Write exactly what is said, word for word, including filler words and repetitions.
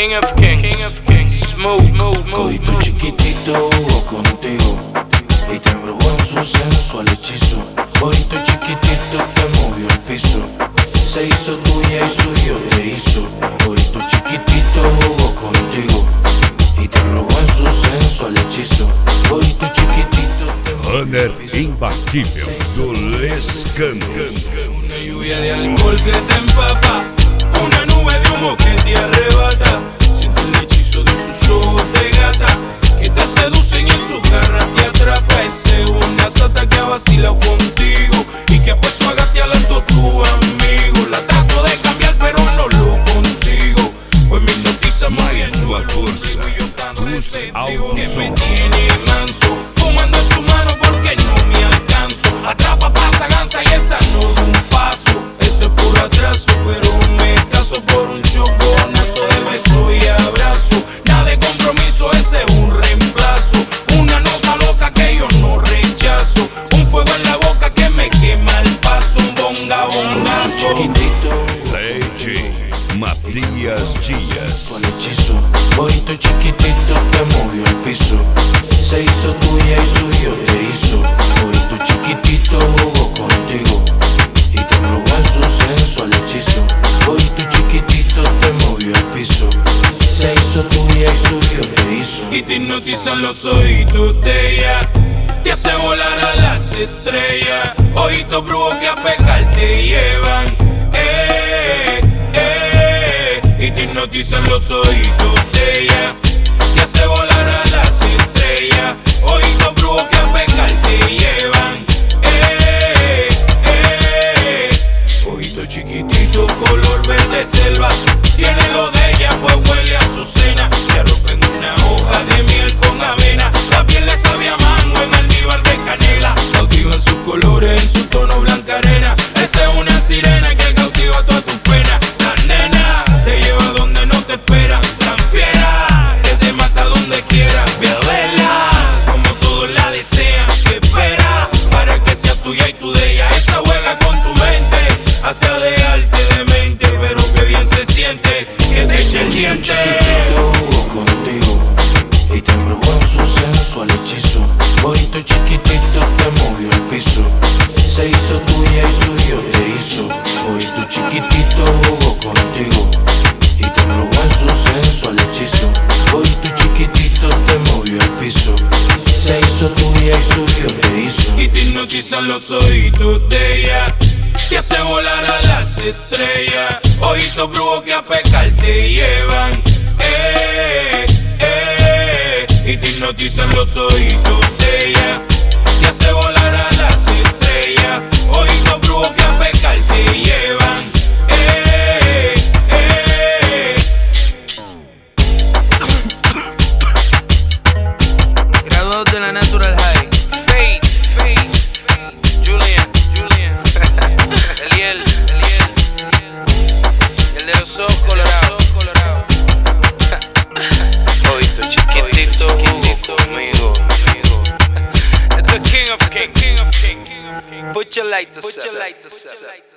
King of Kings, King of Kings. Smooth, move, move. Hoy tu chiquitito jugó contigo y te embrujó en su sensual hechizo. Hoy tu chiquitito te movió el piso, se hizo tuya y suyo te hizo. Hoy tu chiquitito jugó contigo y te embrujó en su sensual hechizo. Hoy tu chiquitito te movió Runner el piso, imbatível do Lescano. una lluvia de alcohol que te empapa, una nube de humo que te arrebata. Siente el hechizo de sus ojos de gata que te seducen y en su garra te atrapa. Es segunda sata que ha vacilado contigo y que ha puesto a gatear a todos tus amigos. La trato de cambiar pero no lo consigo, pues me hipnotiza muy bien Sua força, Cruz alto que som. me tiene manso, fumando en su mano porque no me alcanzo. Atrapa, pasa, gansa y esa no da un paso. Ese es puro atraso, pero me caso por un choconazo de beso y abrazo. Nada de compromiso, ese es un reemplazo. Una nota loca que yo no rechazo. Un fuego en la boca que me quema el paso. Un bonga bongazo. Chiquitito, Lady Matias Dias. con hechizo. Hoy tu chiquitito te movió el piso, se hizo tuya y suyo te hizo. Hoy tu chiquitito jugó contigo y te embrujó en su sensual hechizo. Hoy tu chiquitito te movió el piso, se hizo tuya y suyo te hizo. Y te hipnotizan los ojitos de ella, te hace volar a las estrellas. Ojitos brujos que a pecar te llevan, eh, eh. Y te hipnotizan los ojitos de ella, te hace volar a las estrellas. Ojitos brujos que a pecar te llevan, eh, eh. Ojito chiquitito color verde selva, tiene lo de ella pues huele a azucena. Se arropa en una hoja de miel con avena, la piel le sabe a mango en almíbar de canela. Cautiva en sus colores, en su tono blanca arena. Esa es una sirena que cautiva toda tu pena. La nena te lleva donde no te espera, tan fiera que te mata donde quiera. Ve a verla como todos la desean, que espera para que sea tuya y tú de ella. Esa juega con tu mente hasta dejarte demente, pero que bien se siente que te eche el diente. Chiquitito jugó contigo y te embrujó en su sensual hechizo. Hoy tu chiquitito te movió el piso, se hizo tuya y suyo te hizo. Hoy tu chiquitito jugó contigo y te embrujó en su sensual hechizo. Hoy tu chiquitito te movió el piso, se hizo tuya y suyo te hizo. Y te hipnotizan los ojitos de ella, te hace volar a las estrellas. Ojitos brujos que a pecar te llevan, eh, eh. Y te hipnotizan los ojitos de ella, te hace volar a las estrellas. Ojitos brujos que a pecar te llevan, eh, eh. Graduados de la Natural High. Fade, Fade, Julian, Julian. Eliel, Eliel. El de los ojos colorados. Oíste chiquitito, jugó conmigo. Esto es King of Kings. Put your light to